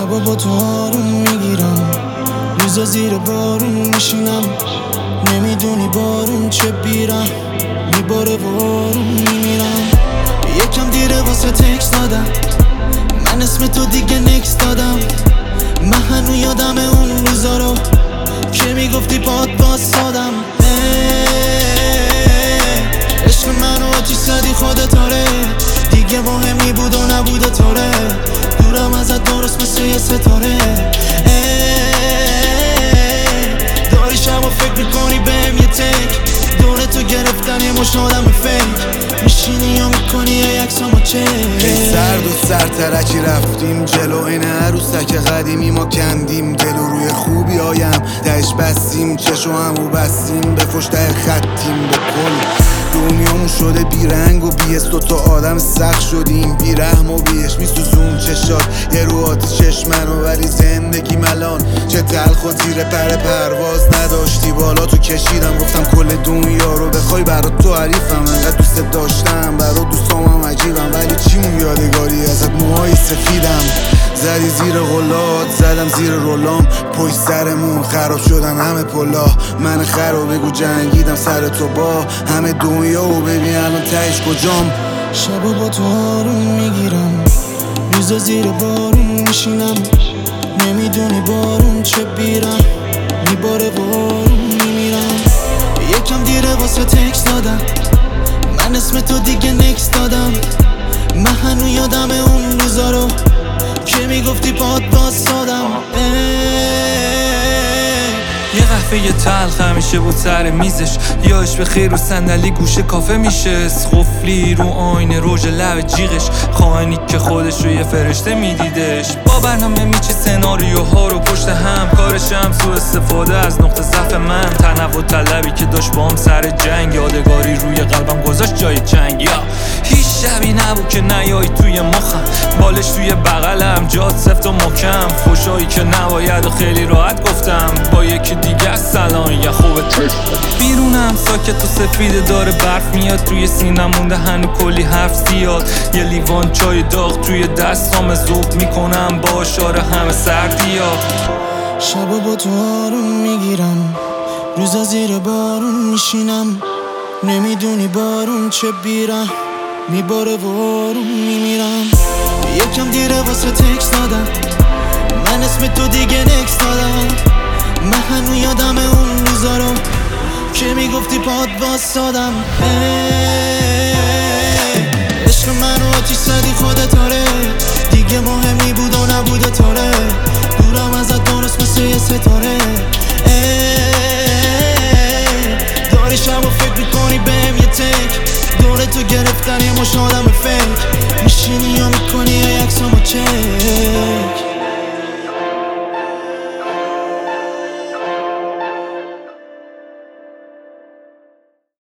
شبا با تو آروم میگیرم، روزا زیر بارون میشینم، نمیدونی بارون چه بیرم میباره و آروم میمیرم. یکم دیره واسه تکس دادم، من اسم تو دیگه نکس دادم. من هنو یادم اون روزا رو که میگفتی پات باز سادم. عشق منو آتیش زدی خودت آره، دیگه مهمی بود و نبوده تاره، دورم ازت درست مثل یه ستاره. داری شبا فکر میکنی بهم یه تک، دور تو گرفتن یه مش آدم فیک، میشینی یا میکنی یه عکسامو چک. سرد و سرترکی رفتیم جلو این عروسک قدیمی ما کندیم دل و روی خوبی هایم دهش بستیم، چشو همو بستیم به فشته خطیم. به کل دنیامون شده بیرنگ و بیست، دوتا آدم سخت شدیم بیرحم و بیش میسوزون چشات یه رو آتی چشمنو، ولی زندگی ملان چه تلخ و زیر پرواز نداشتی بالا تو کشیدم. گفتم کل دنیا رو بخوای برات تو حریفم، انقدر دوست داشتم برات دوستامم عجیبم، ولی چیمون یادگاری ازت موهای سفیدم. زدی زیر غلات زدم زیر رولام، پشت سرمون خراب شدن همه پلا، من خراب بگو جنگیدم سر تو با همه دنیا و ببین الان تهش کجام. شبا با تو آروم میگیرم، روزا زیر بارون میشینم، نمیدونی بارون چه بیرم میباره و آروم میمیرم. یکم دیره واسه تکس دادم، من اسم تو دیگه نکس دادم. من هنو یادم اون روزا رو که میگفتی پات باز سادم. یه قهوه تلخ همیشه بود سر میزش، یاش به خیر و صندلی گوشه کافه میشه، خفلی رو آینه روژ لب جیغش، خائنی که خودش رو یه فرشته میدیدش، با برنامه میچه سناریوها رو پشت هم، کارشم سو استفاده از نقطه ضعف من، تنوع طلبی که داشت بام سر جنگ، یادگاری روی قلبم گذاشت جای چنگ. یا هیچ شبی نبود که نیایی توی مخم، بالش توی بغلم جات سفت و محکم، فوشایی که نباید و خیلی راحت گفتم با یکی دیگه سلام یا خوبه. بیرونم ساکت و سفیده داره برف میاد توی سینم مونده هنو کلی حرف زیاد، یه لیوان چای داغ توی دستام ذوق میکنم با اشاره همه سردیا. شبا با تو آروم میگیرم، روزا زیر بارون میشینم، نمیدونی بارون چه بیرم میباره و آروم میمیرم. یکم دیره واسه تکس دادم، من اسم تو دیگه نکس دادم. من هنو یادم اون روزا رو که میگفتی پات باز سادم. عشق منو آتیش زدی خودت آره، دیگه مهمی بود و نبوده تاره، دورم ازت درست مثل یه ستاره. داری شبا فکر میکنی بهم یه تک، دور تو گرفتن یه مش آدم فیک، میشینی یا میکنی یه عکسامو چک.